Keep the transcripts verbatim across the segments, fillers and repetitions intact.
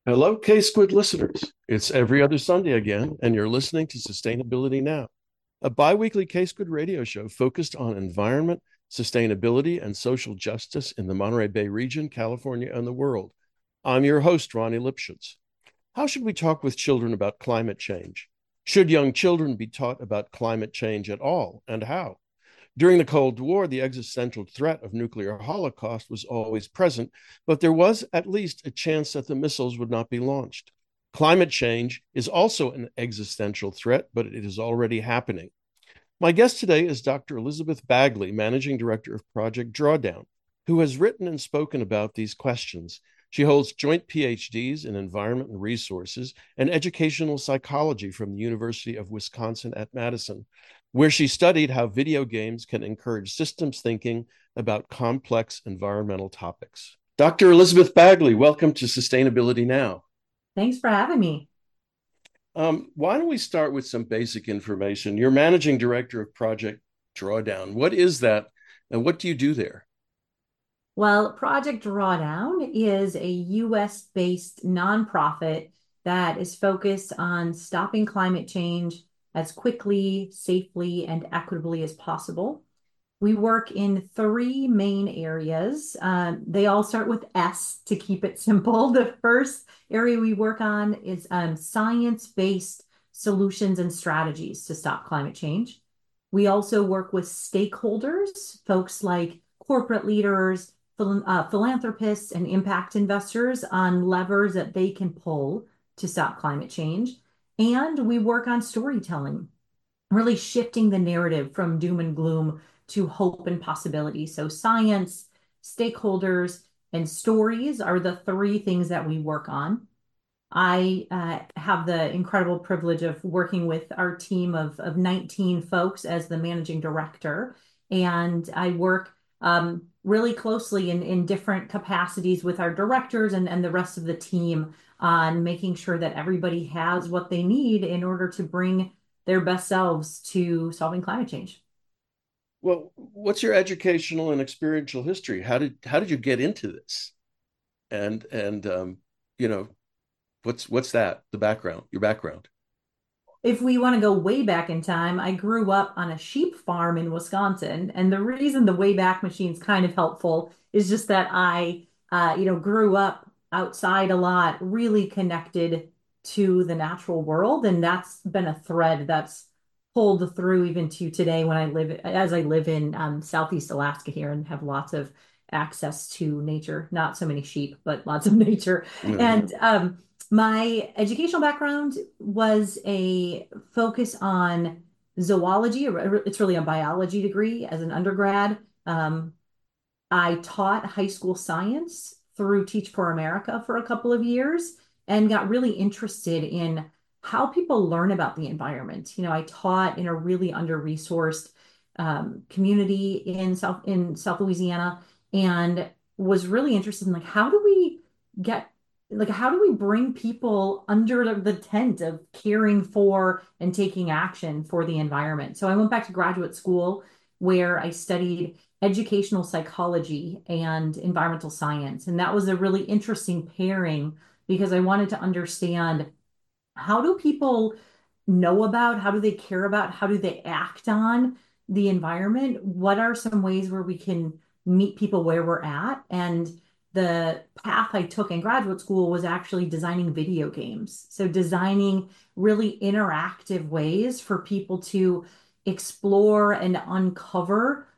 Hello, K Squid listeners. It's every other Sunday again, and you're listening to Sustainability Now, a biweekly K Squid radio show focused on environment, sustainability, and social justice in the Monterey Bay region, California, and the world. I'm your host, Ronnie Lipschitz. How should we talk with children about climate change? Should young children be taught about climate change at all, and how? During the Cold War, the existential threat of nuclear holocaust was always present, but there was at least a chance that the missiles would not be launched. Climate change is also an existential threat, but it is already happening. My guest today is Doctor Elizabeth Bagley, Managing Director of Project Drawdown, who has written and spoken about these questions. She holds joint PhDs in environment and resources and educational psychology from the University of Wisconsin at Madison, where she studied how video games can encourage systems thinking about complex environmental topics. Doctor Elizabeth Bagley, welcome to Sustainability Now. Thanks for having me. Um, why don't we start with some basic information? You're managing director of Project Drawdown. What is that, and what do you do there? Well, Project Drawdown is a U S-based nonprofit that is focused on stopping climate change as quickly, safely, and equitably as possible. We work in three main areas. Um, they all start with S to keep it simple. The first area we work on is um, science-based solutions and strategies to stop climate change. We also work with stakeholders, folks like corporate leaders, phil uh, philanthropists, and impact investors on levers that they can pull to stop climate change. And we work on storytelling, really shifting the narrative from doom and gloom to hope and possibility. So science, stakeholders, and stories are the three things that we work on. I uh, have the incredible privilege of working with our team of, of nineteen folks as the managing director. And I work um, really closely in, in different capacities with our directors and, and the rest of the team on making sure that everybody has what they need in order to bring their best selves to solving climate change. Well, what's your educational and experiential history? How did how did you get into this? And and um, you know, what's what's that? The background, your background. If we want to go way back in time, I grew up on a sheep farm in Wisconsin. And the reason the Wayback Machine's kind of helpful is just that I, uh, you know, grew up outside a lot, really connected to the natural world. And that's been a thread that's pulled through even to today when I live, as I live in um, Southeast Alaska here and have lots of access to nature. Not so many sheep, but lots of nature. Mhm. And um, my educational background was a focus on zoology. It's really a biology degree as an undergrad. Um, I taught high school science through Teach for America for a couple of years and got really interested in how people learn about the environment. You know, I taught in a really under-resourced um, community in South in South Louisiana and was really interested in like how do we get like how do we bring people under the tent of caring for and taking action for the environment? So I went back to graduate school where I studied educational psychology and environmental science. And that was a really interesting pairing because I wanted to understand how do people know about, how do they care about, how do they act on the environment? What are some ways where we can meet people where we're at? And the path I took in graduate school was actually designing video games. So designing really interactive ways for people to explore and uncover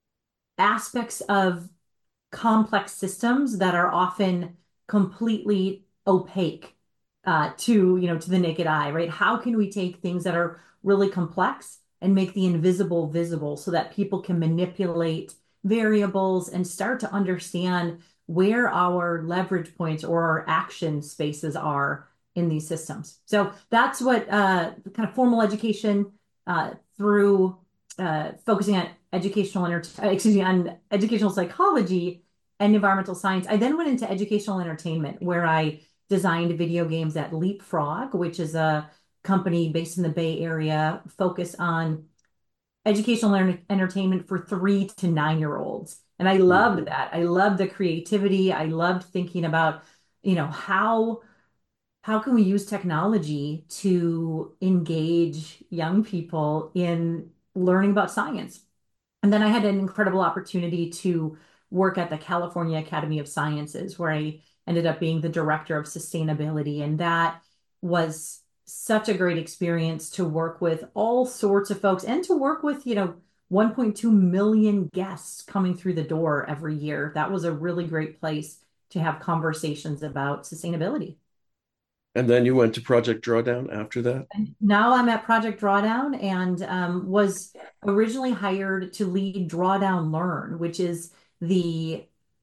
aspects of complex systems that are often completely opaque uh, to, you know, to the naked eye, right? How can we take things that are really complex and make the invisible visible so that people can manipulate variables and start to understand where our leverage points or our action spaces are in these systems. So that's what uh, kind of formal education uh, through uh, focusing on educational, enter- excuse me, on educational psychology and environmental science. I then went into educational entertainment where I designed video games at Leapfrog, which is a company based in the Bay Area focused on educational enter- entertainment for three to nine year olds. And I loved Mhm. that. I loved the creativity. I loved thinking about, you know, how how can we use technology to engage young people in learning about science? And then I had an incredible opportunity to work at the California Academy of Sciences, where I ended up being the director of sustainability. And that was such a great experience to work with all sorts of folks and to work with, you know, one point two million guests coming through the door every year. That was a really great place to have conversations about sustainability. And then you went to Project Drawdown after that? Now I'm at Project Drawdown and um, was originally hired to lead Drawdown Learn, which is the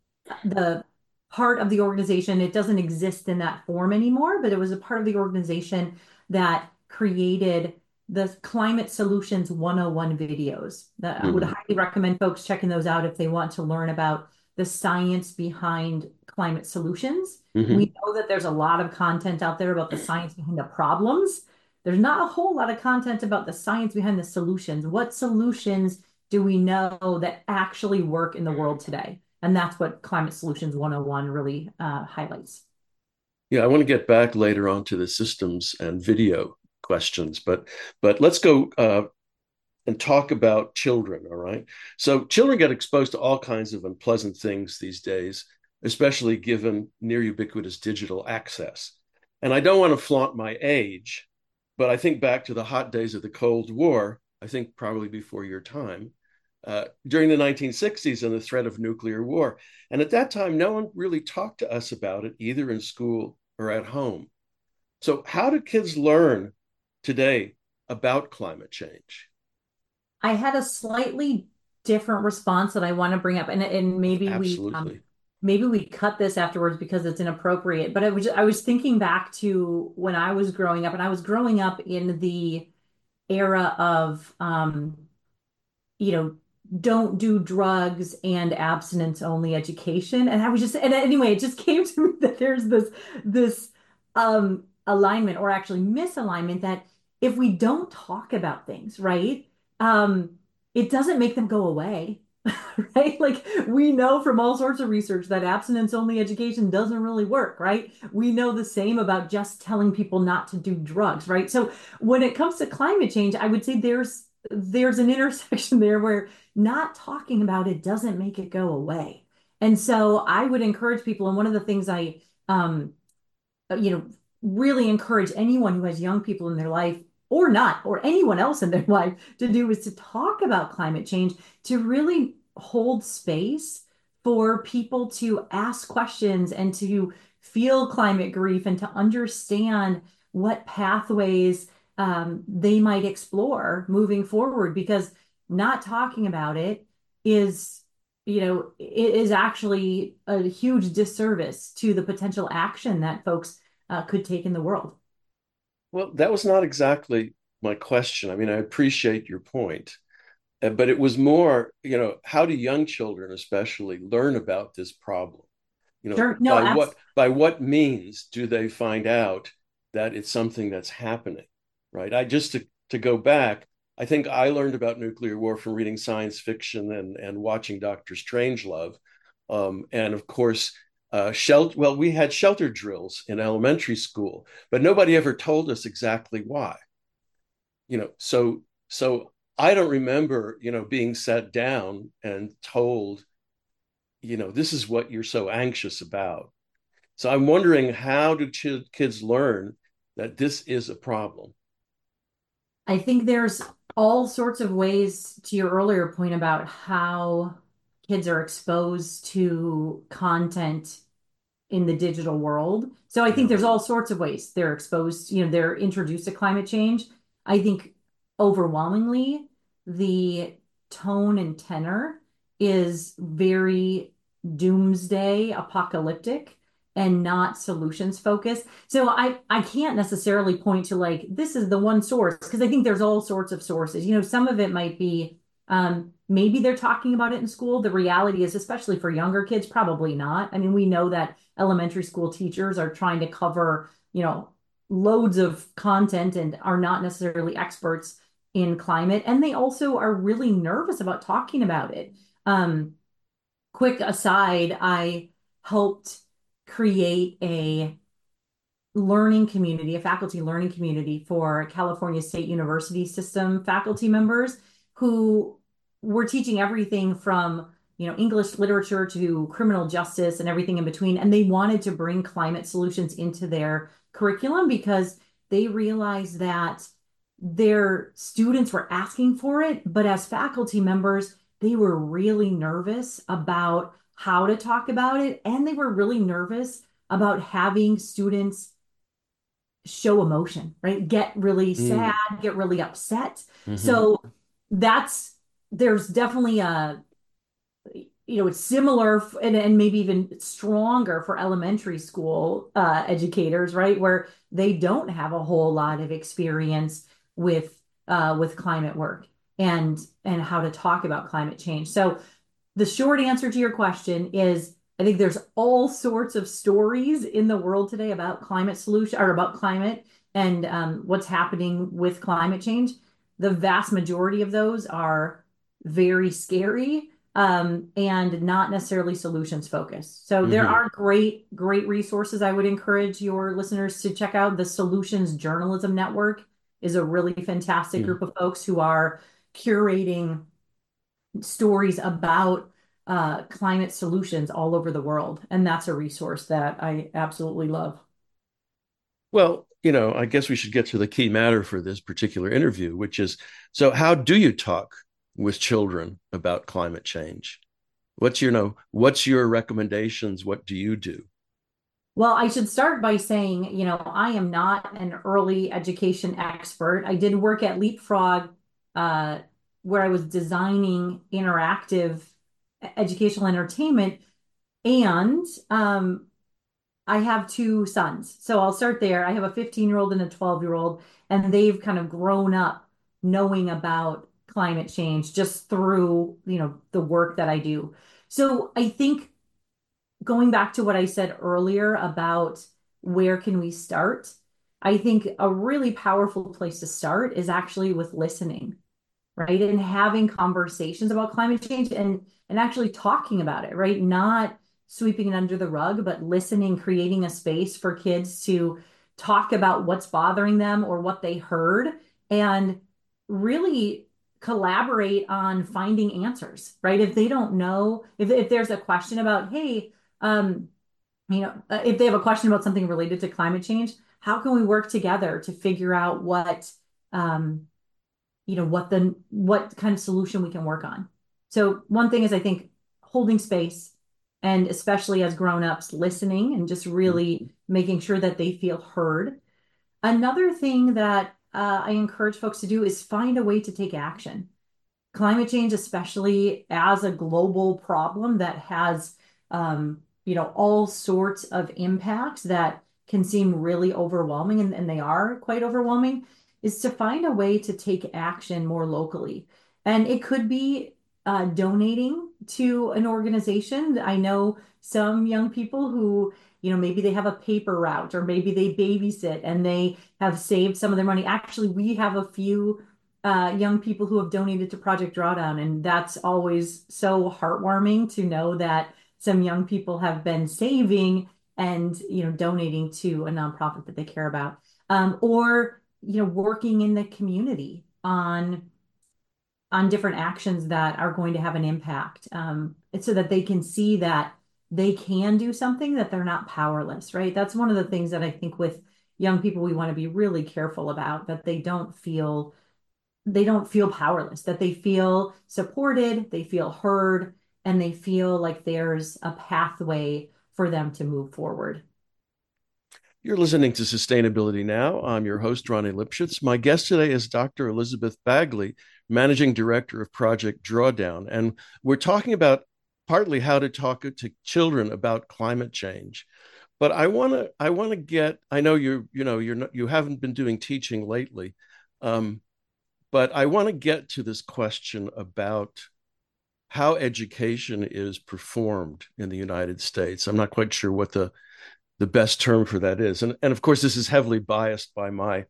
the part of the organization. It doesn't exist in that form anymore, but it was a part of the organization that created the Climate Solutions one oh one videos. That I would Hmm. highly recommend folks checking those out if they want to learn about the science behind climate solutions. Hmm. We know that there's a lot of content out there about the science behind the problems. There's not a whole lot of content about the science behind the solutions. What solutions do we know that actually work in the world today? And that's what Climate Solutions one oh one really uh, highlights. Yeah, I want to get back later on to the systems and video questions, but but let's go uh, and talk about children. All right. So children get exposed to all kinds of unpleasant things these days, especially given near ubiquitous digital access. And I don't want to flaunt my age, but I think back to the hot days of the Cold War, I think probably before your time, uh, during the nineteen sixties and the threat of nuclear war. And at that time, no one really talked to us about it, either in school or at home. So, how do kids learn today about climate change? I had a slightly different response that I want to bring up, and and maybe we um, Absolutely. maybe we cut this afterwards because it's inappropriate. But I was I was thinking back to when I was growing up, and I was growing up in the era of um, you know, don't do drugs and abstinence only education. And I was just, and anyway, it just came to me that there's this, this um, alignment or actually misalignment that if we don't talk about things, right, um, it doesn't make them go away. Right? Like we know from all sorts of research that abstinence only education doesn't really work, right? We know the same about just telling people not to do drugs, right? So when it comes to climate change, I would say there's there's an intersection there where not talking about it doesn't make it go away. And so I would encourage people, and one of the things I um you know, really encourage anyone who has young people in their life or not, or anyone else in their life to do is to talk about climate change, to really hold space for people to ask questions and to feel climate grief and to understand what pathways um, they might explore moving forward. Because not talking about it is you know, it is actually a huge disservice to the potential action that folks uh, could take in the world. Well, that was not exactly my question. I mean, I appreciate your point, uh, but it was more, you know, how do young children especially learn about this problem? You know, Sure. No, by abs what by what means do they find out that it's something that's happening? Right? I just to to go back, I think I learned about nuclear war from reading science fiction and and watching Doctor Strangelove. Um, and of course, uh, shelter. Well, we had shelter drills in elementary school, but nobody ever told us exactly why. You know, so so I don't remember, you know, being sat down and told, you know, this is what you're so anxious about. So I'm wondering, how do ch- kids learn that this is a problem? I think there's all sorts of ways to your earlier point about how kids are exposed to content in the digital world. So I think Yeah. there's all sorts of ways they're exposed, you know, they're introduced to climate change. I think overwhelmingly the tone and tenor is very doomsday apocalyptic and not solutions focused. So I I can't necessarily point to like this is the one source because I think there's all sorts of sources. You know, some of it might be um, maybe they're talking about it in school. The reality is, especially for younger kids, probably not. I mean, we know that elementary school teachers are trying to cover, you know, loads of content and are not necessarily experts in climate. And they also are really nervous about talking about it. Um, quick aside, I helped create a learning community, a faculty learning community for California State University system faculty members who were teaching everything from, you know, English literature to criminal justice and everything in between. And they wanted to bring climate solutions into their curriculum because they realized that their students were asking for it, but as faculty members, they were really nervous about how to talk about it. And they were really nervous about having students show emotion, right? Get really sad, Mm, get really upset. hmm. So that's there's definitely a you know it's similar and, and maybe even stronger for elementary school uh, educators, right? Where they don't have a whole lot of experience with uh, with climate work and and how to talk about climate change. So the short answer to your question is I think there's all sorts of stories in the world today about climate solution or about climate and um, what's happening with climate change. The vast majority of those are very scary um, and not necessarily solutions focused. So there Hmm. are great, great resources I would encourage your listeners to check out. The Solutions Journalism Network is a really fantastic Mm. group of folks who are curating stories about uh, climate solutions all over the world. And that's a resource that I absolutely love. Well, you know, I guess we should get to the key matter for this particular interview, which is, so how do you talk with children about climate change? What's your, you know, what's your recommendations? What do you do? Well, I should start by saying, you know, I am not an early education expert. I did work at Leapfrog, uh, where I was designing interactive educational entertainment. And um, I have two sons. So I'll start there. I have a fifteen year old and a twelve year old, and they've kind of grown up knowing about climate change just through, you know, the work that I do. So I think going back to what I said earlier about where can we start, I think a really powerful place to start is actually with listening, right? And having conversations about climate change and and actually talking about it, right? Not sweeping it under the rug, but listening, creating a space for kids to talk about what's bothering them or what they heard and really collaborate on finding answers, right? If they don't know, if, if there's a question about, hey, um, you know, uh, if they have a question about something related to climate change, how can we work together to figure out what um, you know what the what kind of solution we can work on. So one thing is I think holding space and especially as grown-ups listening and just really making sure that they feel heard. Another thing that uh, I encourage folks to do is find a way to take action. Climate change, especially as a global problem that has, um, you know, all sorts of impacts that can seem really overwhelming, and, and they are quite overwhelming, is to find a way to take action more locally. And it could be uh, donating to an organization. I know some young people who, you know, maybe they have a paper route or maybe they babysit and they have saved some of their money. Actually, we have a few uh, young people who have donated to Project Drawdown, and that's always so heartwarming to know that some young people have been saving and you know donating to a nonprofit that they care about, um, or you know working in the community on on different actions that are going to have an impact, um, so that they can see that they can do something, that they're not powerless, right? That's one of the things that I think with young people we want to be really careful about, that they don't feel they don't feel powerless, that they feel supported, they feel heard, and they feel like there's a pathway for them to move forward. You're listening to Sustainability Now. I'm your host, Ronnie Lipschitz. My guest today is Doctor Elizabeth Bagley, Managing Director of Project Drawdown. And we're talking about partly how to talk to children about climate change. But I want to I want to get I know you you know you're not you haven't been doing teaching lately. Um, but I want to get to this question about how education is performed in the United States. I'm not quite sure what the the best term for that is. And, and of course, this is heavily biased by my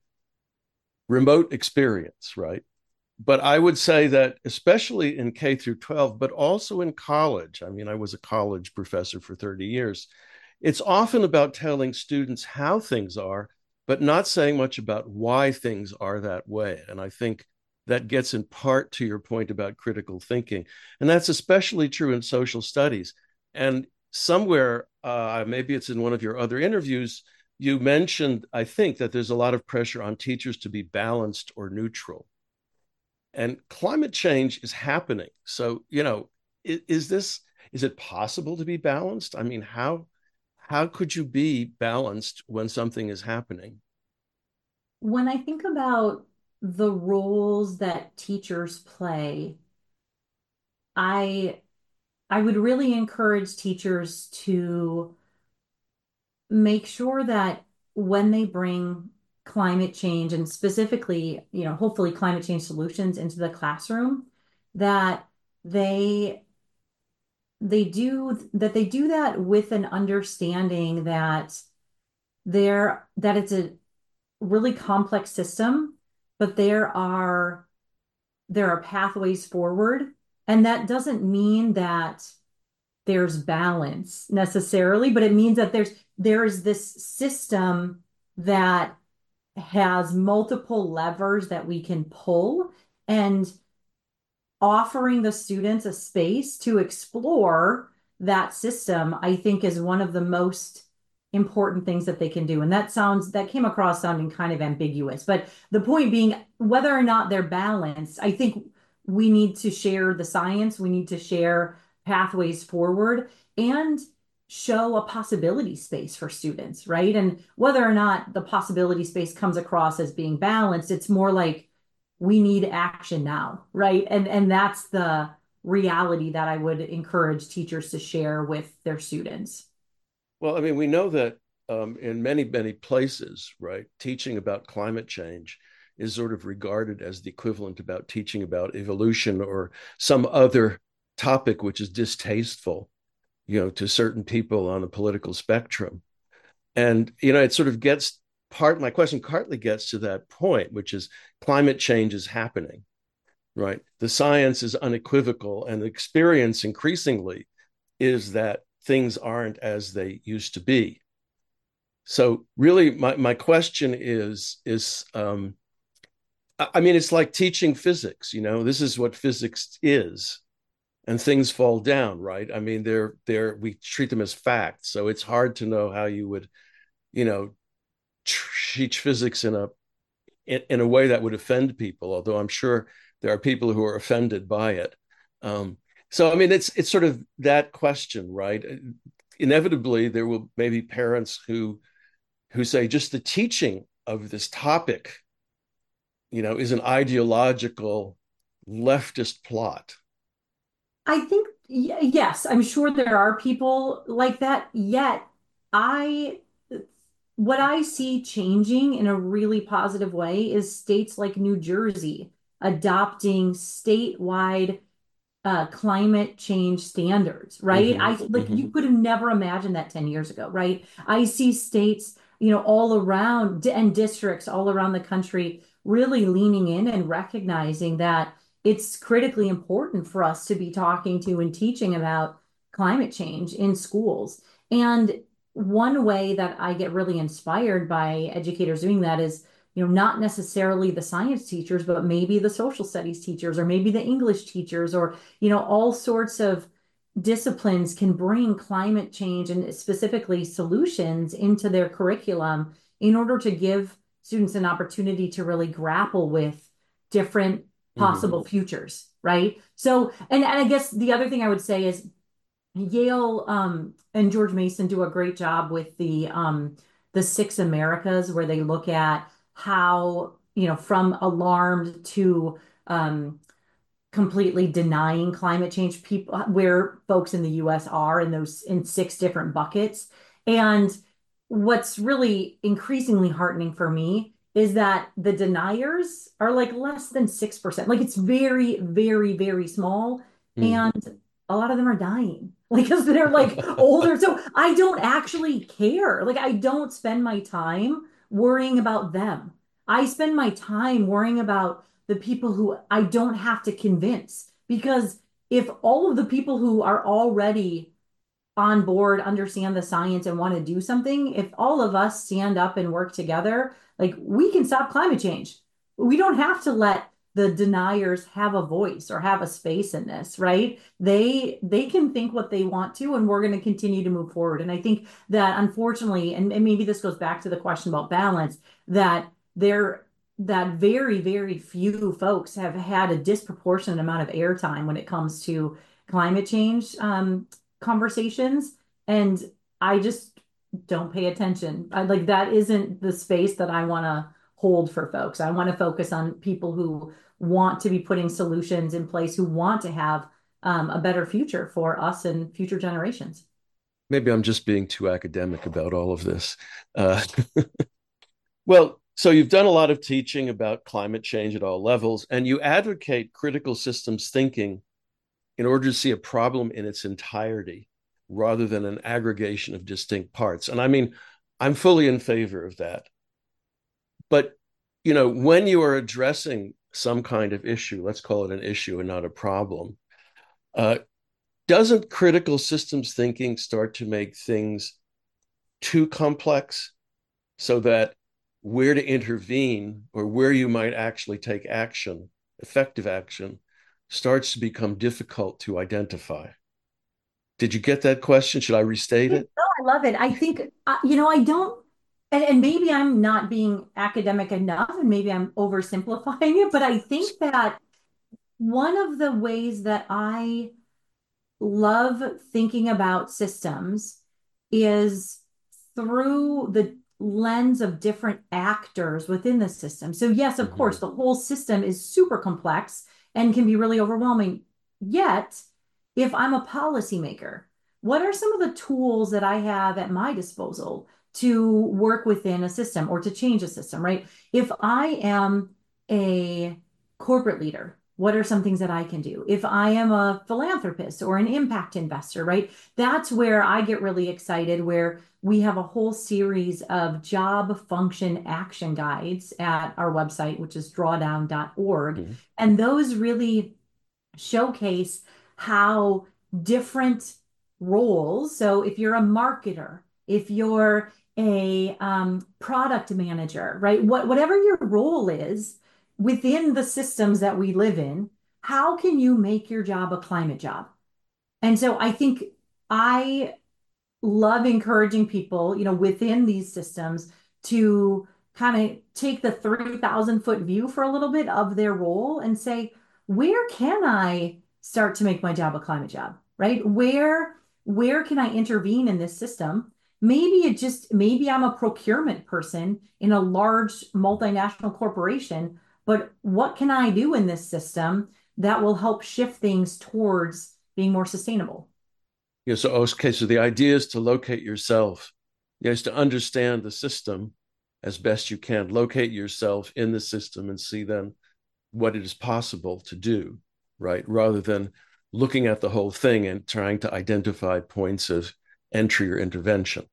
remote experience, right? But I would say that, especially in K through twelve, but also in college, I mean, I was a college professor for thirty years. it's often about telling students how things are, but not saying much about why things are that way. And I think that gets in part to your point about critical thinking. And that's especially true in social studies. And somewhere, uh, maybe it's in one of your other interviews, you mentioned, I think, that there's a lot of pressure on teachers to be balanced or neutral. And climate change is happening. So, you know, is, is this, is it possible to be balanced? I mean, how, how could you be balanced when something is happening? When I think about the roles that teachers play, I I would really encourage teachers to make sure that when they bring climate change and specifically, you know, hopefully climate change solutions into the classroom, that they they do that they do that with an understanding that there that it's a really complex system, but there are there are pathways forward. And that doesn't mean that there's balance necessarily, but it means that there's there's this system that has multiple levers that we can pull, and offering the students a space to explore that system, I think is one of the most important things that they can do. And that sounds, that came across sounding kind of ambiguous, but the point being, whether or not they're balanced, I think we need to share the science, we need to share pathways forward and show a possibility space for students, right? And whether or not the possibility space comes across as being balanced, it's more like we need action now, right? And and that's the reality that I would encourage teachers to share with their students. Well, I mean, we know that um, in many, many places, right, teaching about climate change is sort of regarded as the equivalent about teaching about evolution or some other topic which is distasteful, you know, to certain people on the political spectrum. And, you know, it sort of gets part, my question partly gets to that point, which is climate change is happening, right? The science is unequivocal, and the experience increasingly is that things aren't as they used to be. So really, my, my question is, is um, I mean, it's like teaching physics, you know, this is what physics is, and things fall down, right? I mean, they're, they're, we treat them as facts. So it's hard to know how you would, you know, teach physics in a in, in a way that would offend people, although I'm sure there are people who are offended by it. Um, so, I mean, it's it's sort of that question, right? Inevitably, there will maybe parents who who say just the teaching of this topic, you know, is an ideological leftist plot. I think, y- yes, I'm sure there are people like that. Yet, I, what I see changing in a really positive way is states like New Jersey adopting statewide uh, climate change standards, right? Mm-hmm, I like mm-hmm, you could have never imagined that ten years ago, right? I see states, you know, all around and districts all around the country really leaning in and recognizing that it's critically important for us to be talking to and teaching about climate change in schools. And one way that I get really inspired by educators doing that is, you know, not necessarily the science teachers, but maybe the social studies teachers or maybe the English teachers or, you know, all sorts of disciplines can bring climate change and specifically solutions into their curriculum in order to give students an opportunity to really grapple with different mm-hmm. possible futures, right? So, and, and I guess the other thing I would say is Yale um, and George Mason do a great job with the um, the Six Americas, where they look at how, you know, from alarmed to um, completely denying climate change, people where folks in the U S are in those in six different buckets. And what's really increasingly heartening for me is that the deniers are like less than six percent. Like it's very, very, very small. Mm. And a lot of them are dying because they're like older. So I don't actually care. Like I don't spend my time worrying about them. I spend my time worrying about the people who I don't have to convince. Because if all of the people who are already on board, understand the science, and want to do something, if all of us stand up and work together, like we can stop climate change. We don't have to let the deniers have a voice or have a space in this, right? They they can think what they want to, and we're going to continue to move forward. And I think that unfortunately, and, and maybe this goes back to the question about balance, that there that very, very few folks have had a disproportionate amount of airtime when it comes to climate change um, conversations. And I just don't pay attention. I like that isn't the space that I want to hold for folks. I want to focus on people who want to be putting solutions in place, who want to have um, a better future for us and future generations. Maybe I'm just being too academic about all of this. Uh, well, so you've done a lot of teaching about climate change at all levels, and you advocate critical systems thinking in order to see a problem in its entirety rather than an aggregation of distinct parts. And I mean, I'm fully in favor of that. But, you know, when you are addressing some kind of issue, let's call it an issue and not a problem, uh, doesn't critical systems thinking start to make things too complex so that where to intervene or where you might actually take action, effective action, starts to become difficult to identify? Did you get that question? Should I restate No, it? I love it. I think, uh, you know, I don't, and, and maybe I'm not being academic enough, and maybe I'm oversimplifying it, but I think that one of the ways that I love thinking about systems is through the lens of different actors within the system. So, yes, of Mm-hmm. course, the whole system is super complex and can be really overwhelming. Yet, if I'm a policymaker, what are some of the tools that I have at my disposal to work within a system or to change a system, right? If I am a corporate leader, what are some things that I can do? If I am a philanthropist or an impact investor, right? That's where I get really excited, where we have a whole series of job function action guides at our website, which is drawdown dot org. Mm-hmm. And those really showcase how different roles, so if you're a marketer, if you're a um, product manager, right? What, whatever your role is within the systems that we live in, how can you make your job a climate job? And so I think I love encouraging people, you know, within these systems to kind of take the three thousand foot view for a little bit of their role and say, where can I start to make my job a climate job, right? Where where can I intervene in this system? Maybe it just maybe I'm a procurement person in a large multinational corporation, but what can I do in this system that will help shift things towards being more sustainable? Yeah, so okay, so the idea is to locate yourself. Yeah, is to understand the system as best you can, locate yourself in the system and see then what it is possible to do, right? Rather than looking at the whole thing and trying to identify points of entry or intervention.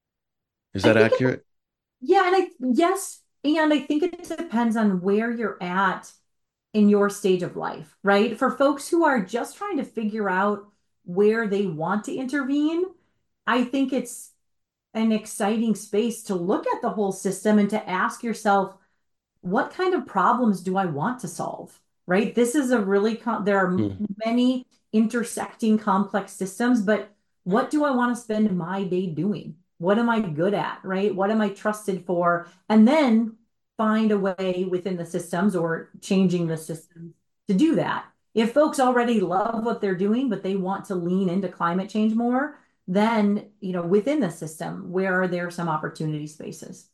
Is I that think it, accurate? yeah, and I yes, and I think it depends on where you're at in your stage of life, right? For folks who are just trying to figure out where they want to intervene, I think it's an exciting space to look at the whole system and to ask yourself, what kind of problems do I want to solve? Right? This is a really, com there are Hmm. many intersecting complex systems, but what do I want to spend my day doing? What am I good at? Right? What am I trusted for? And then find a way within the systems or changing the systems to do that. If folks already love what they're doing, but they want to lean into climate change more, then, you know, within the system, where are there some opportunity spaces?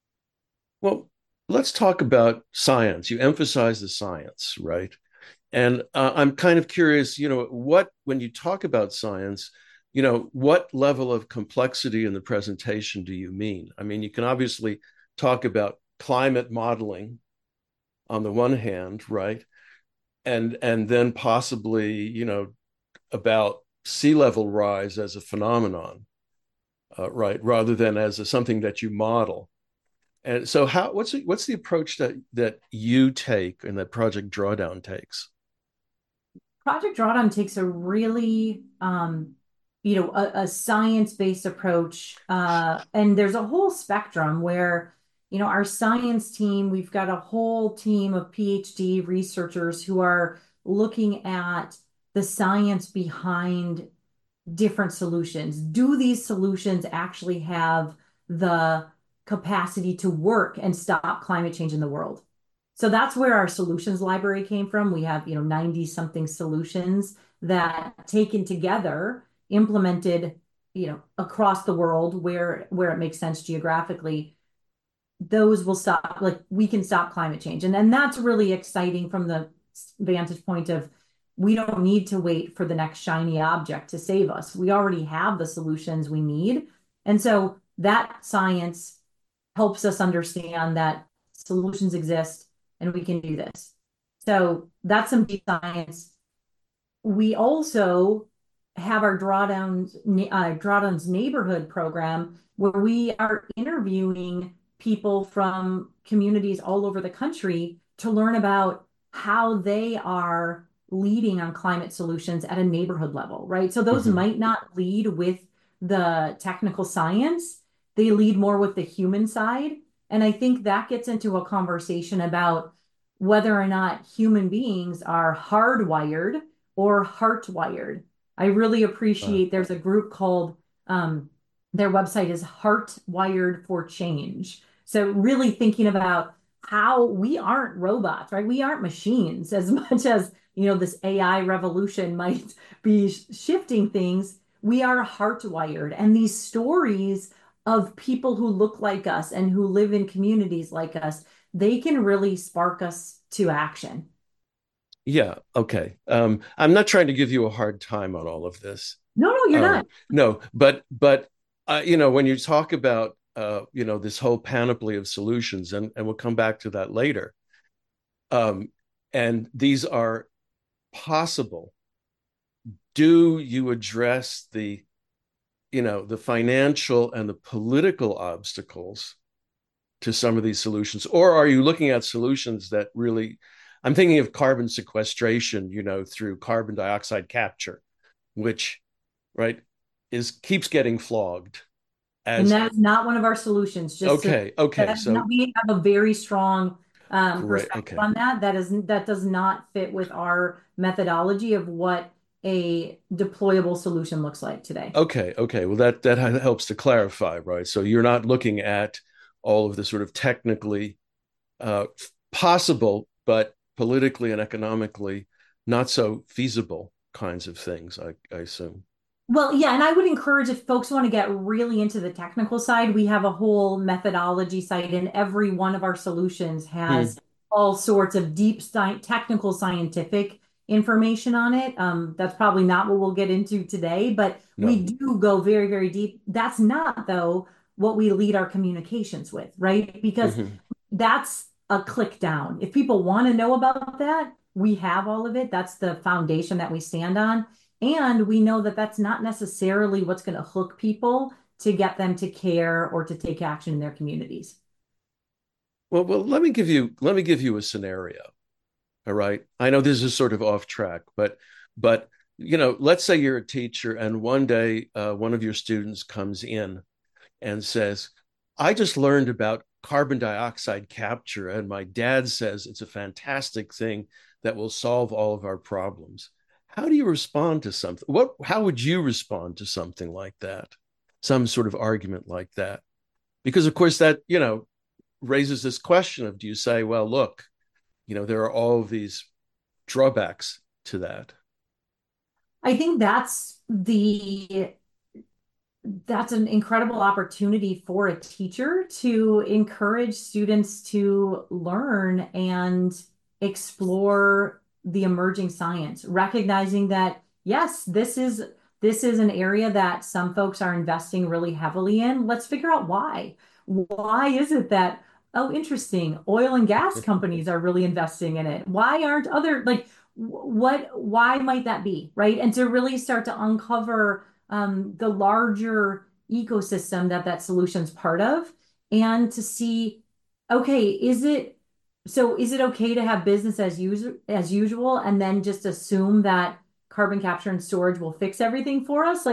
Well, let's talk about science. You emphasize the science, right? And uh, I'm kind of curious, you know, what, when you talk about science, you know, what level of complexity in the presentation do you mean? I mean, you can obviously talk about climate modeling on the one hand, right? And and then possibly, you know, about sea level rise as a phenomenon, uh, right? Rather than as a, something that you model. And so, how what's the, what's the approach that that you take and that Project Drawdown takes? Project Drawdown takes a really um, you know, a, a science-based approach. Uh, and there's a whole spectrum where, you know, our science team, we've got a whole team of PhD researchers who are looking at the science behind different solutions. Do these solutions actually have the capacity to work and stop climate change in the world? So that's where our solutions library came from. We have, you know, ninety something solutions that taken together, implemented, you know, across the world where where it makes sense geographically, those will stop, like we can stop climate change. And then that's really exciting from the vantage point of we don't need to wait for the next shiny object to save us. We already have the solutions we need. And so that science helps us understand that solutions exist and we can do this. So that's some deep science. We also have our drawdowns, uh, drawdowns neighborhood program where we are interviewing people from communities all over the country to learn about how they are leading on climate solutions at a neighborhood level, right? So those Mhm. might not lead with the technical science, they lead more with the human side. And I think that gets into a conversation about whether or not human beings are hardwired or heart-wired. I really Uh, appreciate there's a group called um, their website is Heart Wired for Change. So really thinking about how we aren't robots, right? We aren't machines as much as, you know, this A I revolution might be sh- shifting things. We are hardwired. And these stories of people who look like us and who live in communities like us, they can really spark us to action. yeah. Okay. Um, I'm not trying to give you a hard time on all of this. No, no, you're Um, not. no, but but uh, you know, when you talk about uh, you know, this whole panoply of solutions, and and we'll come back to that later. Um, and these are possible. Do you address the, you know, the financial and the political obstacles to some of these solutions, or are you looking at solutions that really? I'm thinking of carbon sequestration, you know, through carbon dioxide capture, which, right, is keeps getting flogged And as that is not one of our solutions. Just to okay, okay, that is not, so we have a very strong um, great, perspective okay, on that. That is that does not fit with our methodology of what a deployable solution looks like today. okay, okay. Well, that that helps to clarify, right? So you're not looking at all of the sort of technically uh, possible, but politically and economically not so feasible kinds of things, I, I assume. Well, yeah, and I would encourage if folks want to get really into the technical side, we have a whole methodology site, and every one of our solutions Hmm. has all sorts of deep sci technical scientific information on it. Um, that's probably not what we'll get into today, but we No. do go very, very deep. That's not, though, what we lead our communications with, right? Because Hmm. that's a click down. If people want to know about that, we have all of it. That's the foundation that we stand on. And we know that that's not necessarily what's going to hook people to get them to care or to take action in their communities. Well, well, let me give you let me give you a scenario. All right. I know this is sort of off track, but but you know, let's say you're a teacher and one day uh, one of your students comes in and says, I just learned about carbon dioxide capture, and my dad says it's a fantastic thing that will solve all of our problems. How do you respond to something? What, how would you respond to something like that? Some sort of argument like that? Because, of course, that, you know, raises this question of do you say, well, look, you know, there are all of these drawbacks to that? I think that's the that's an incredible opportunity for a teacher to encourage students to learn and explore the emerging science, recognizing that yes, this is this is an area that some folks are investing really heavily in. Let's figure out why. Why is it that, oh, interesting, oil and gas companies are really investing in it? Why aren't other like what why might that be, right? And to really start to uncover um, the larger ecosystem that that solution's part of, and to see, okay, is it so is it okay to have business as usual as usual and then just assume that carbon capture and storage will fix everything for us? Like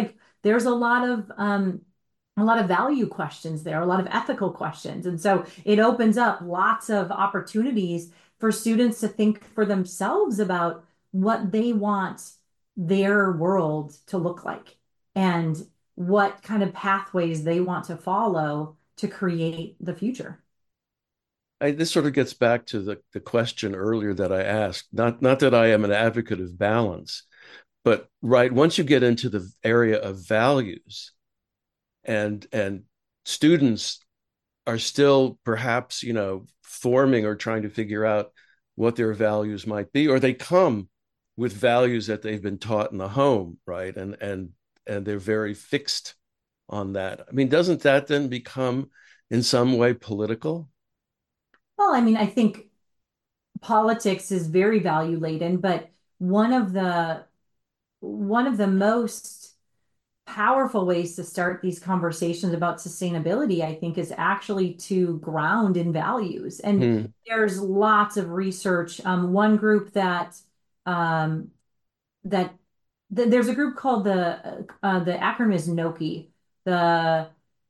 there's a lot of um, a lot of value questions there, a lot of ethical questions. And so it opens up lots of opportunities for students to think for themselves about what they want their world to look like and what kind of pathways they want to follow to create the future. I, this sort of gets back to the, the question earlier that I asked. Not not that I am an advocate of balance, but right, once you get into the area of values and and students are still perhaps, you know, forming or trying to figure out what their values might be, or they come with values that they've been taught in the home, right? And and and they're very fixed on that. I mean, doesn't that then become in some way political? Well, I mean, I think politics is very value laden, but one of the one of the most powerful ways to start these conversations about sustainability, I think, is actually to ground in values. And Hmm. there's lots of research. Um, one group that um, that th there's a group called the uh, the acronym is NOKI. The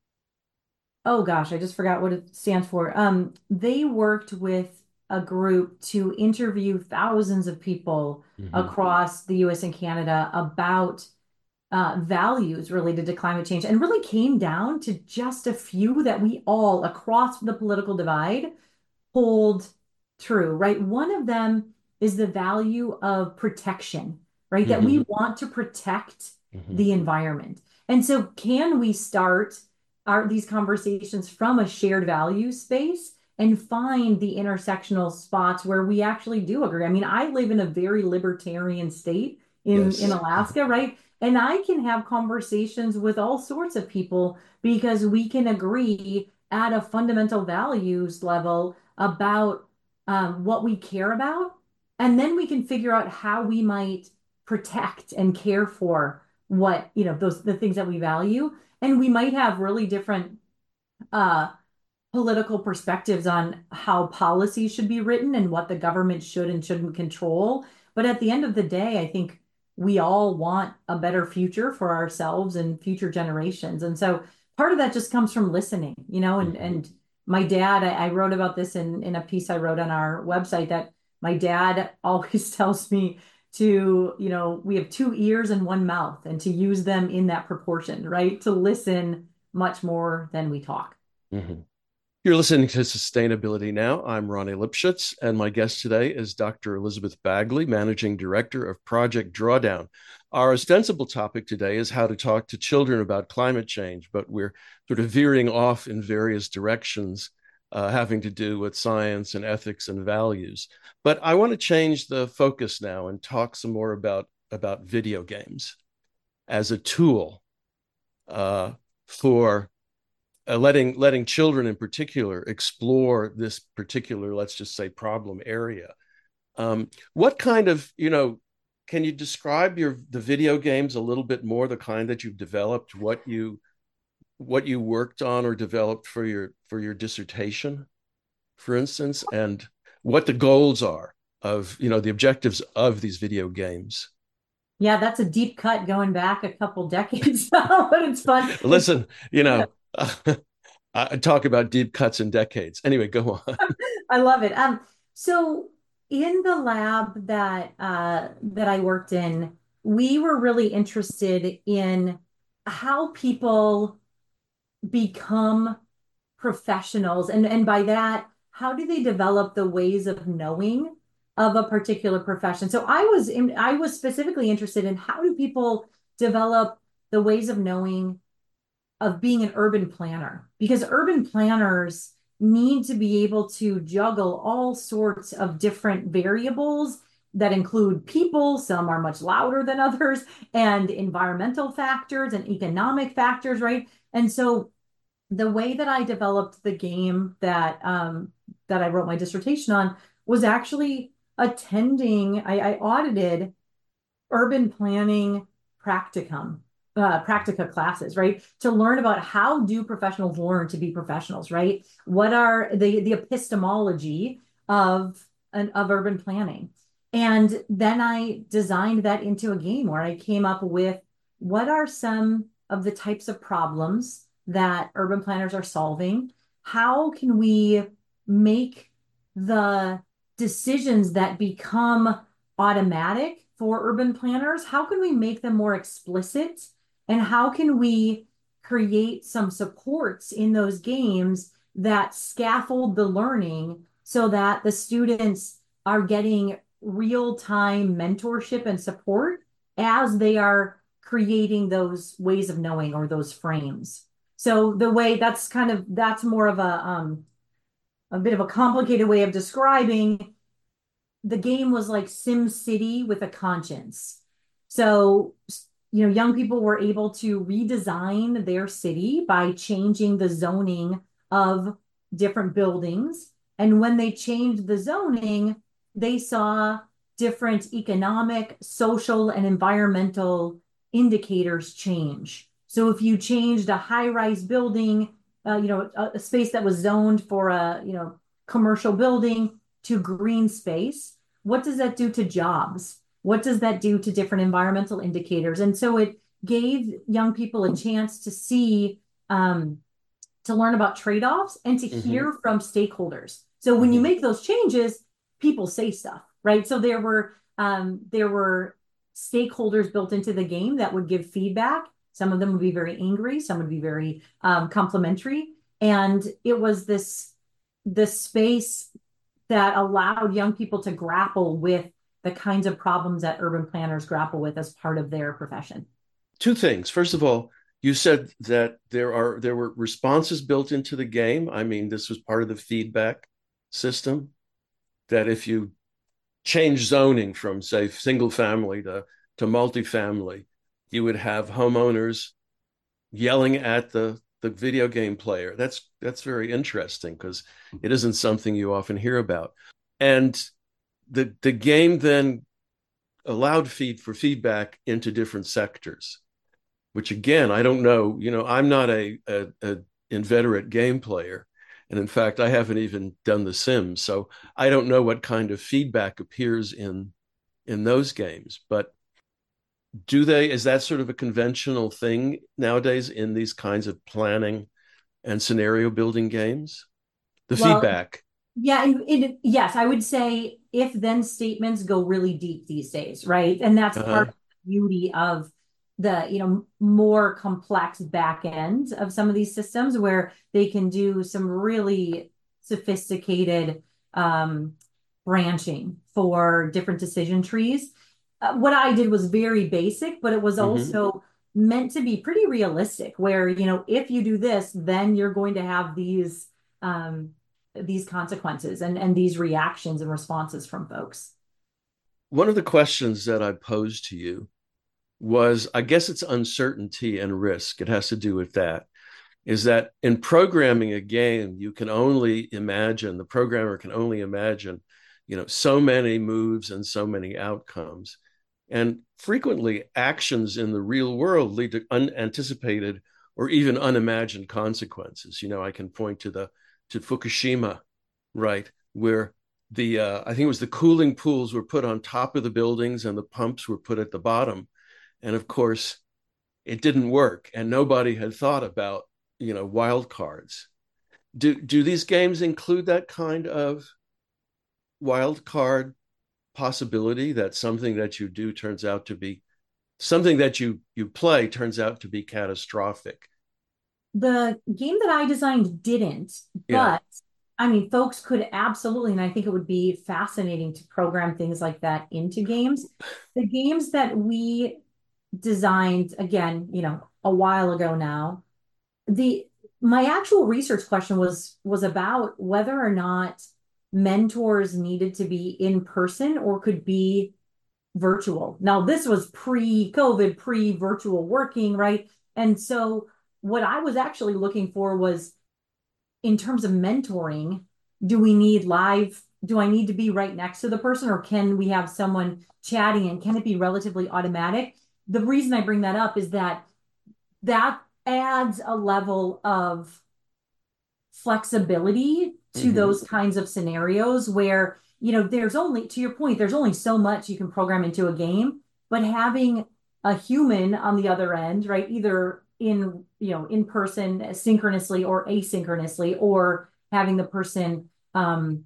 oh gosh, I just forgot what it stands for. Um, they worked with a group to interview thousands of people Hmm. across the U S and Canada about uh, values related to climate change and really came down to just a few that we all across the political divide hold true, right? One of them is the value of protection, right? That we Hmm. want to protect Hmm. the environment. And so can we start our these conversations from a shared value space and find the intersectional spots where we actually do agree? I mean, I live in a very libertarian state in in Yes. Alaska, right? And I can have conversations with all sorts of people because we can agree at a fundamental values level about um, what we care about. And then we can figure out how we might protect and care for what, you know, those the things that we value. And we might have really different uh, political perspectives on how policy should be written and what the government should and shouldn't control. But at the end of the day, I think we all want a better future for ourselves and future generations. And so part of that just comes from listening, you know, and Hmm. and my dad, I, I wrote about this in in a piece I wrote on our website that my dad always tells me to, you know, we have two ears and one mouth and to use them in that proportion, right? To listen much more than we talk. Hmm. You're listening to Sustainability Now. I'm Ronnie Lipschutz, and my guest today is Doctor Elizabeth Bagley, Managing Director of Project Drawdown. Our ostensible topic today is how to talk to children about climate change, but we're sort of veering off in various directions, uh, having to do with science and ethics and values. But I want to change the focus now and talk some more about, about video games as a tool uh, for uh, letting letting children in particular explore this particular, let's just say, problem area. Um, what kind of, you know, can you describe your the video games a little bit more, the kind that you've developed, what you what you worked on or developed for your for your dissertation, for instance, and what the goals are of, you know, the objectives of these video games? Yeah, that's a deep cut going back a couple decades now, but it's fun. It's Listen, you know, I talk about deep cuts in decades. Anyway, go on. I love it. Um, so in the lab that uh that I worked in, we were really interested in how people become professionals, and and by that, how do they develop the ways of knowing of a particular profession? So I was in, I was specifically interested in how do people develop the ways of knowing of being an urban planner because urban planners need to be able to juggle all sorts of different variables that include people, some are much louder than others, and environmental factors and economic factors, right? And so the way that I developed the game that um, that I wrote my dissertation on was actually attending, I, I audited urban planning practicum, uh, practica classes, right? To learn about how do professionals learn to be professionals, right? What are the the epistemology of an of urban planning? And then I designed that into a game where I came up with what are some of the types of problems that urban planners are solving. How can we make the decisions that become automatic for urban planners? How can we make them more explicit? And how can we create some supports in those games that scaffold the learning so that the students are getting real-time mentorship and support as they are creating those ways of knowing or those frames. So the way that's kind of that's more of a um a bit of a complicated way of describing the game was like Sim City with a conscience. So, you know, young people were able to redesign their city by changing the zoning of different buildings. And when they changed the zoning, they saw different economic, social, and environmental indicators change. So if you changed a high-rise building, uh, you know, a, a space that was zoned for a, you know, commercial building to green space, what does that do to jobs? What does that do to different environmental indicators? And so it gave young people a chance to see, um, to learn about trade-offs and to Mm-hmm. hear from stakeholders. So when you Mm-hmm. make those changes, people say stuff, right? So there were um, there were stakeholders built into the game that would give feedback. Some of them would be very angry, some would be very um, complimentary, and it was this this space that allowed young people to grapple with the kinds of problems that urban planners grapple with as part of their profession. Two things. First of all, you said that there are there were responses built into the game. I mean, this was part of the feedback system, that if you change zoning from, say, single family to to multifamily, you would have homeowners yelling at the the video game player. That's that's very interesting because it isn't something you often hear about. And the the game then allowed feed for feedback into different sectors, which again, I don't know. You know, I'm not a, a, a inveterate game player. And in fact, I haven't even done The Sims. So I don't know what kind of feedback appears in in those games. But do they, is that sort of a conventional thing nowadays in these kinds of planning and scenario building games? The Well, feedback. yeah, and it, yes, I would say if then statements go really deep these days, right? And that's part Uh-huh. of the beauty of the, you know, more complex back end of some of these systems where they can do some really sophisticated um, branching for different decision trees. Uh, what I did was very basic, but it was Mm-hmm. also meant to be pretty realistic, where, you know, if you do this, then you're going to have these um, these consequences and and these reactions and responses from folks. One of the questions that I posed to you was, I guess it's uncertainty and risk. It has to do with that. Is that in programming a game, you can only imagine, the programmer can only imagine, you know, so many moves and so many outcomes. And frequently, actions in the real world lead to unanticipated or even unimagined consequences. You know, I can point to the to Fukushima, right, where the uh, I think it was the cooling pools were put on top of the buildings and the pumps were put at the bottom, and of course, it didn't work, and nobody had thought about, you know, wild cards. Do do these games include that kind of wild card possibility, that something that you do turns out to be something that you you play turns out to be catastrophic? The game that I designed didn't, Yeah. but I mean, folks could absolutely, and I think it would be fascinating to program things like that into games. The games that we designed, again, you know, a while ago now, the my actual research question was was about whether or not mentors needed to be in person or could be virtual. Now, this was pre-COVID, pre-virtual working, right? And so what I was actually looking for was in terms of mentoring, do we need live, do I need to be right next to the person or can we have someone chatting and can it be relatively automatic? The reason I bring that up is that that adds a level of flexibility to Mm-hmm. those kinds of scenarios where, you know, there's only, to your point, there's only so much you can program into a game, but having a human on the other end, right, either in, you know, in person synchronously or asynchronously, or having the person um,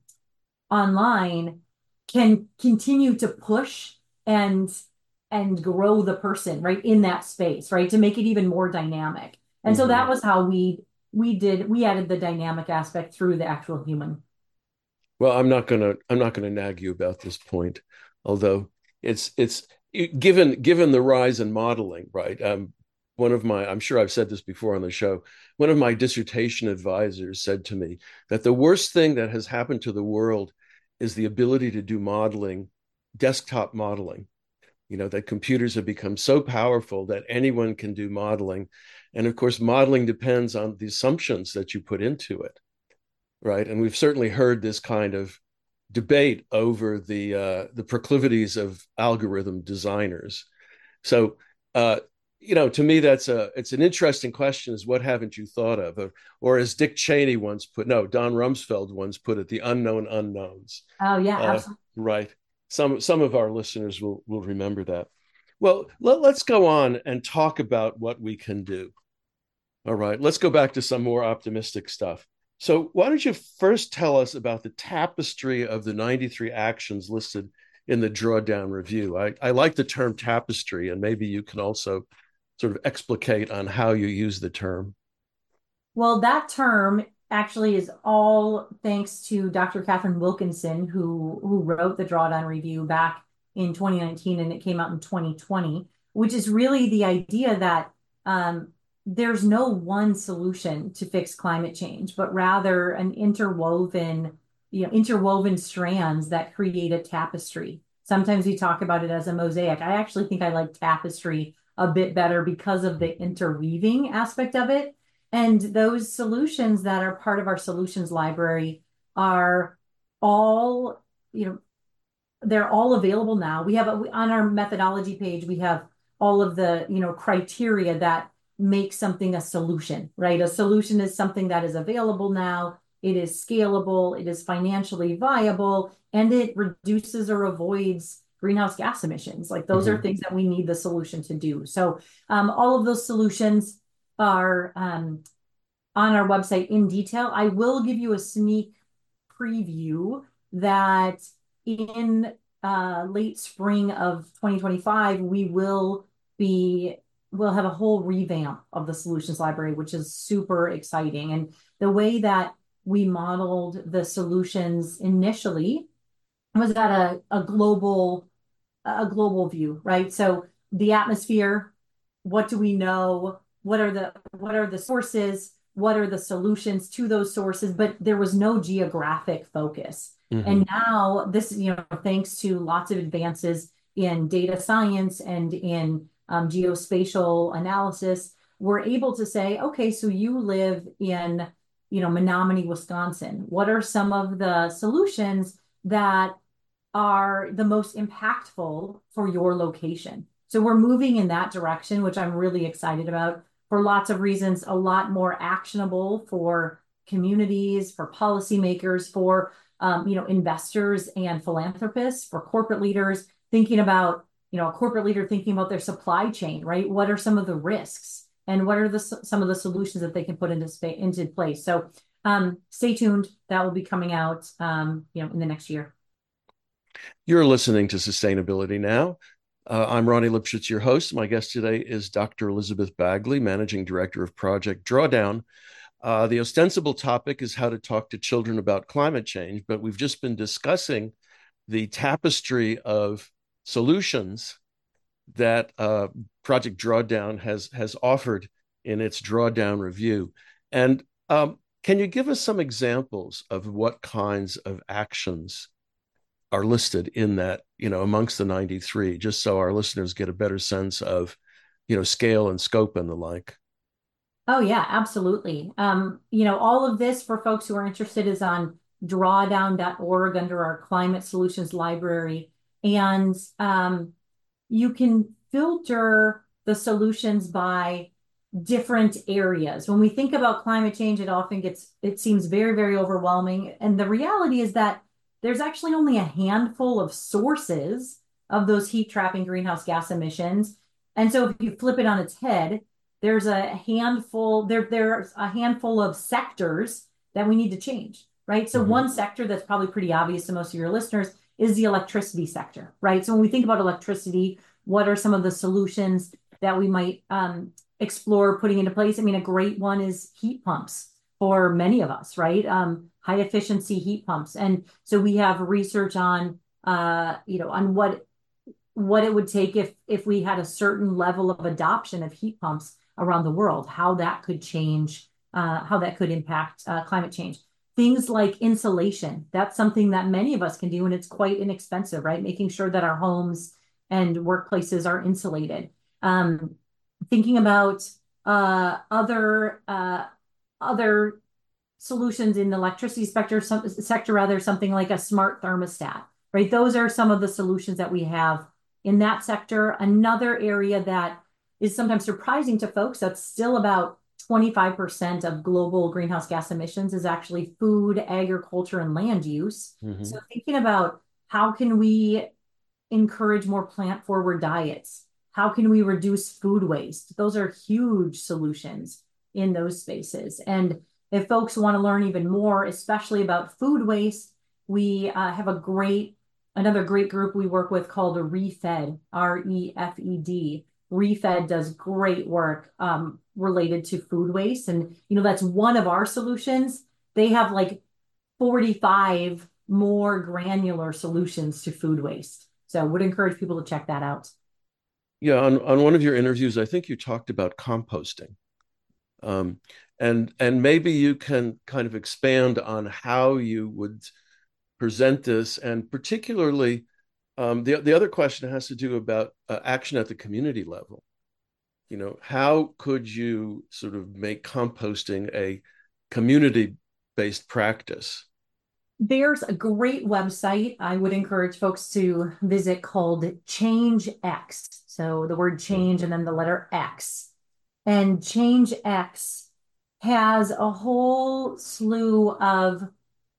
online can continue to push and and grow the person right in that space, right? To make it even more dynamic. And so that Mhm. was how we we did we added the dynamic aspect through the actual human. Well, I'm not gonna I'm not gonna nag you about this point, although it's it's given given the rise in modeling, right? Um, one of my I'm sure I've said this before on the show. One of my dissertation advisors said to me that the worst thing that has happened to the world is the ability to do modeling, desktop modeling. You know, that computers have become so powerful that anyone can do modeling, and of course, modeling depends on the assumptions that you put into it, right? And we've certainly heard this kind of debate over the uh, the proclivities of algorithm designers. So, uh, you know, to me, that's a it's an interesting question: is what haven't you thought of, or, or as Dick Cheney once put, no, Don Rumsfeld once put it, the unknown unknowns. Oh yeah, Uh, absolutely. right. Some some of our listeners will will remember that. Well, let, let's go on and talk about what we can do. All right, let's go back to some more optimistic stuff. So, why don't you first tell us about the tapestry of the ninety-three actions listed in the drawdown review? I, I like the term tapestry, and maybe you can also sort of explicate on how you use the term. Well, that term actually is all thanks to Doctor Catherine Wilkinson, who who wrote the Drawdown Review back in twenty nineteen, and it came out in twenty twenty, which is really the idea that um, there's no one solution to fix climate change, but rather an interwoven, you know, interwoven strands that create a tapestry. Sometimes we talk about it as a mosaic. I actually think I like tapestry a bit better because of the interweaving aspect of it. And those solutions that are part of our solutions library are all, you know, they're all available now. We have a, on our methodology page, we have all of the, you know, criteria that make something a solution, right? A solution is something that is available now. It is scalable, it is financially viable, and it reduces or avoids greenhouse gas emissions. Like those are Mm-hmm. things that we need the solution to do. So um, all of those solutions are um, on our website in detail. I will give you a sneak preview that in uh, late spring of twenty twenty-five, we will be we'll have a whole revamp of the solutions library, which is super exciting. And the way that we modeled the solutions initially was at a, a global a global view, right? So the atmosphere, what do we know? What are the what are the sources? What are the solutions to those sources? But there was no geographic focus. Mm-hmm. And now this, you know, thanks to lots of advances in data science and in um, geospatial analysis, we're able to say, okay, so you live in, you know, Menominee, Wisconsin. What are some of the solutions that are the most impactful for your location? So we're moving in that direction, which I'm really excited about for lots of reasons, a lot more actionable for communities, for policymakers, for um, you know, investors and philanthropists, for corporate leaders thinking about, you know, a corporate leader thinking about their supply chain, right? What are some of the risks and what are the some of the solutions that they can put into space into place? So um, stay tuned. That will be coming out, um, you know, in the next year. You're listening to Sustainability Now. Uh, I'm Ronnie Lipschitz, your host. My guest today is Doctor Elizabeth Bagley, Managing Director of Project Drawdown. Uh, the ostensible topic is how to talk to children about climate change, but we've just been discussing the tapestry of solutions that uh, Project Drawdown has has offered in its Drawdown review. And um, can you give us some examples of what kinds of actions are listed in that, you know, amongst the ninety-three, just so our listeners get a better sense of, you know, scale and scope and the like? Oh yeah, absolutely. Um, you know, all of this for folks who are interested is on drawdown dot org under our climate solutions library. And um, you can filter the solutions by different areas. When we think about climate change, it often gets, it seems very, very overwhelming. And the reality is that there's actually only a handful of sources of those heat trapping greenhouse gas emissions. And so if you flip it on its head, there's a handful, there, there's a handful of sectors that we need to change, right? So Mhm. one sector that's probably pretty obvious to most of your listeners is the electricity sector, right? So when we think about electricity, what are some of the solutions that we might um, explore putting into place? I mean, a great one is heat pumps for many of us, right? Um, high efficiency heat pumps. And so we have research on, uh, you know, on what what it would take if if we had a certain level of adoption of heat pumps around the world, how that could change, uh, how that could impact uh, climate change. Things like insulation, that's something that many of us can do, and it's quite inexpensive, right? Making sure that our homes and workplaces are insulated. Um, thinking about uh, other uh, other solutions in the electricity sector, some, sector rather, something like a smart thermostat, right? Those are some of the solutions that we have in that sector. Another area that is sometimes surprising to folks, that's still about twenty-five percent of global greenhouse gas emissions, is actually food, agriculture, and land use. So Mhm. thinking about how can we encourage more plant-forward diets? How can we reduce food waste? Those are huge solutions in those spaces. And if folks want to learn even more, especially about food waste, we uh, have a great, another great group we work with called ReFed, R E F E D. ReFed does great work um, related to food waste. And, you know, that's one of our solutions. They have like forty-five more granular solutions to food waste. So I would encourage people to check that out. Yeah, on, on one of your interviews, I think you talked about composting. Um, and and maybe you can kind of expand on how you would present this, and particularly um, the the other question has to do about uh, action at the community level. You know, how could you sort of make composting a community-based practice? There's a great website I would encourage folks to visit called Change X. So the word change and then the letter X. And Change X has a whole slew of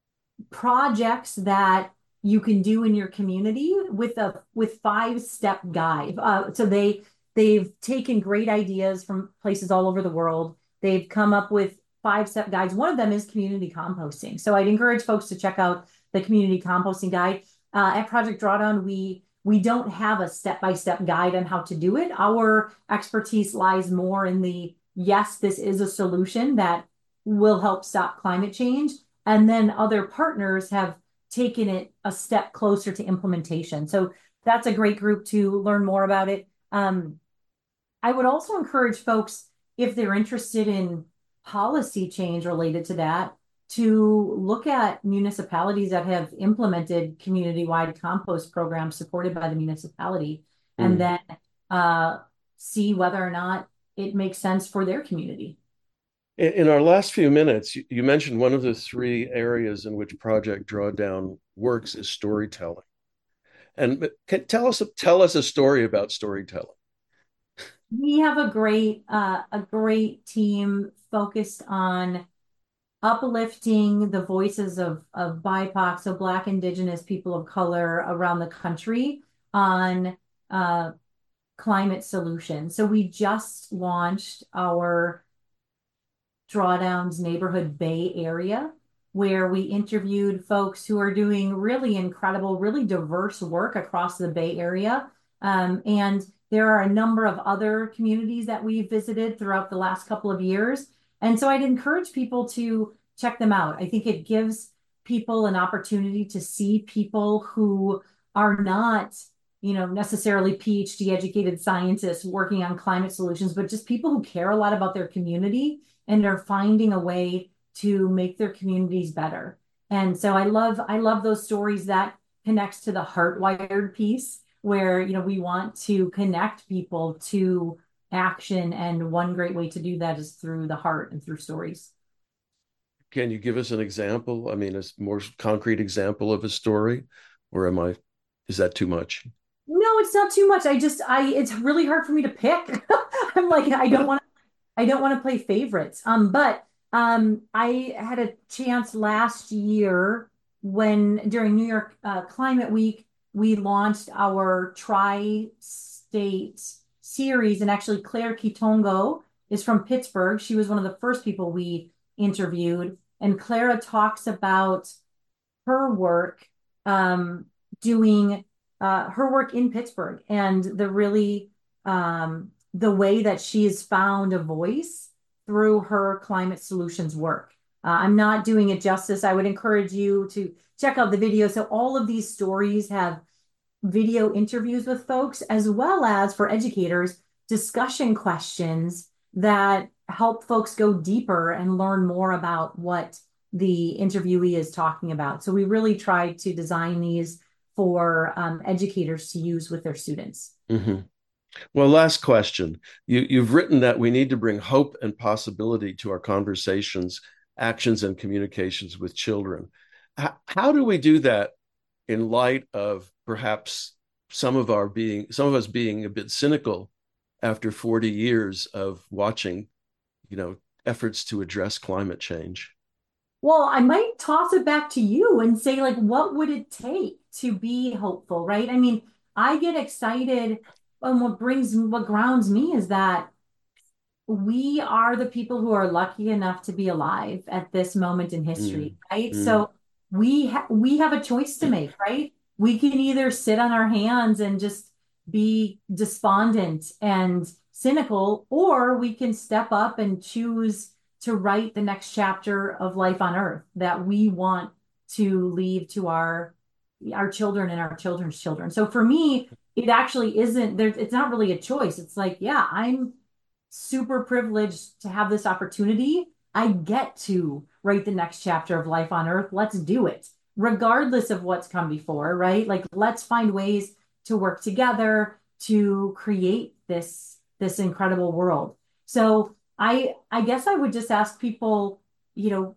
projects that you can do in your community with a with five step guide. Uh, so they they've taken great ideas from places all over the world. They've come up with five step guides. One of them is community composting. So I'd encourage folks to check out the community composting guide. Uh, at Project Drawdown, we we don't have a step by step guide on how to do it. Our expertise lies more in the yes, this is a solution that will help stop climate change, and then other partners have taken it a step closer to implementation. So that's a great group to learn more about it. Um, I would also encourage folks, if they're interested in policy change related to that, to look at municipalities that have implemented community-wide compost programs supported by the municipality, and Mm. then uh, see whether or not it makes sense for their community. In, in our last few minutes, you, you mentioned one of the three areas in which Project Drawdown works is storytelling. And can, tell us tell us a story about storytelling. We have a great uh, a great team focused on uplifting the voices of of B I P O C, so Black, Indigenous, people of color around the country on uh, climate solutions. So we just launched our Drawdowns Neighborhood Bay Area, where we interviewed folks who are doing really incredible, really diverse work across the Bay Area. Um, and there are a number of other communities that we've visited throughout the last couple of years. And so I'd encourage people to check them out. I think it gives people an opportunity to see people who are not, you know, necessarily PhD educated scientists working on climate solutions, but just people who care a lot about their community and are finding a way to make their communities better. And so I love I love those stories that connects to the heart-wired piece where, you know, we want to connect people to action, and one great way to do that is through the heart and through stories. Can you give us an example? I mean, a more concrete example of a story, or am I, is that too much? No, it's not too much. I just I it's really hard for me to pick. I'm like I don't want to I don't want to play favorites. Um, but um, I had a chance last year when during New York uh, Climate Week, we launched our tri-state series, and actually Claire Kitongo is from Pittsburgh. She was one of the first people we interviewed. And Clara talks about her work um, doing uh, her work in Pittsburgh and the really um, the way that she has found a voice through her climate solutions work. Uh, I'm not doing it justice. I would encourage you to check out the video. So all of these stories have video interviews with folks, as well as for educators, discussion questions that help folks go deeper and learn more about what the interviewee is talking about. So we really tried to design these for um, educators to use with their students. Mm-hmm. Well, last question. You, you've written that we need to bring hope and possibility to our conversations, actions, and communications with children. H- how do we do that in light of perhaps some of our being, some of us being a bit cynical after forty years of watching, you know, efforts to address climate change? Well, I might toss it back to you and say, like, what would it take to be hopeful, right? I mean, I get excited, and what brings, what grounds me is that we are the people who are lucky enough to be alive at this moment in history, Mm, right? mm, So we ha we have a choice to make, right? We can either sit on our hands and just be despondent and cynical, or we can step up and choose to write the next chapter of life on Earth that we want to leave to our our children and our children's children. So for me, it actually isn't there, it's not really a choice. It's like, yeah, I'm super privileged to have this opportunity. I get to write the next chapter of life on Earth. Let's do it, regardless of what's come before, right? Like, let's find ways to work together to create this this incredible world. So I I guess I would just ask people, you know,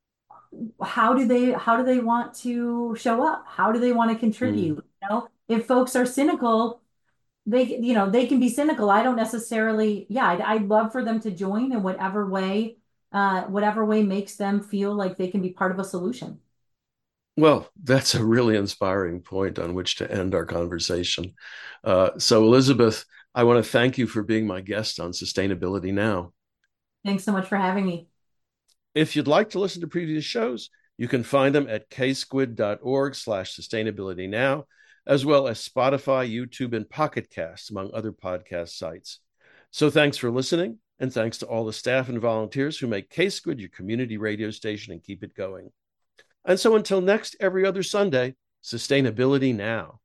how do they how do they want to show up? How do they want to mm. contribute? You know, if folks are cynical, they you know they can be cynical. I don't necessarily, yeah, I'd, I'd love for them to join in whatever way uh whatever way makes them feel like they can be part of a solution. Well, that's a really inspiring point on which to end our conversation. Uh, so, Elizabeth, I want to thank you for being my guest on Sustainability Now. Thanks so much for having me. If you'd like to listen to previous shows, you can find them at ksquid.org slash sustainability now, as well as Spotify, YouTube, and Pocket Casts, among other podcast sites. So thanks for listening, and thanks to all the staff and volunteers who make K-Squid your community radio station and keep it going. And so until next every other Sunday, Sustainability Now.